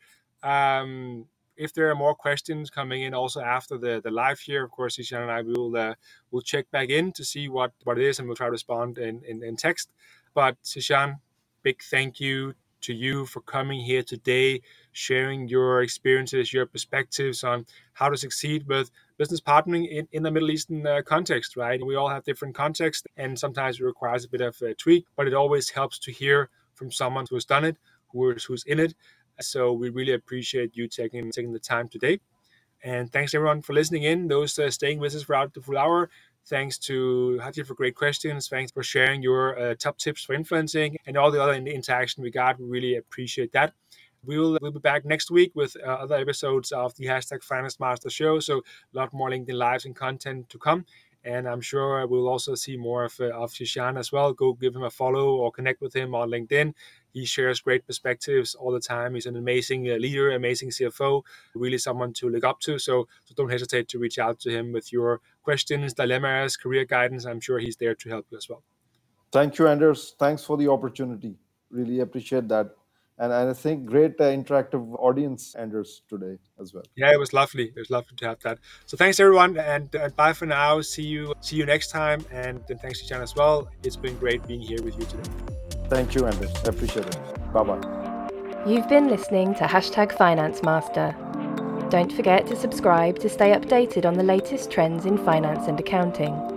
Um, if there are more questions coming in also after the, the live here, of course, Sishan and I will uh, will check back in to see what, what it is, and we'll try to respond in, in, in text. But Sishan, big thank you to you for coming here today, sharing your experiences, your perspectives on how to succeed with business partnering in, in the Middle Eastern uh, context, right? We all have different contexts, and sometimes it requires a bit of a tweak, but it always helps to hear from someone who's done it, who is, who's in it. So we really appreciate you taking taking the time today. And thanks everyone for listening in, those uh, staying with us throughout the full hour. Thanks to Hatya for great questions. Thanks for sharing your uh, top tips for influencing and all the other interaction we got. We really appreciate that. We will we'll be back next week with uh, other episodes of the hashtag Finance Master Show. So a lot more LinkedIn Lives and content to come. And I'm sure we'll also see more of, uh, of Sishan as well. Go give him a follow or connect with him on LinkedIn. He shares great perspectives all the time. He's an amazing uh, leader, amazing C F O, really someone to look up to. So, so don't hesitate to reach out to him with your questions, dilemmas, career guidance. I'm sure he's there to help you as well. Thank you, Anders. Thanks for the opportunity. Really appreciate that. And, and I think great uh, interactive audience, Anders, today as well. Yeah, it was lovely. It was lovely to have that. So thanks everyone, and, and bye for now. See you see you next time, and, and thanks to Jan as well. It's been great being here with you today. Thank you, Anders. I appreciate it. Bye-bye. You've been listening to Hashtag Finance Master. Don't forget to subscribe to stay updated on the latest trends in finance and accounting.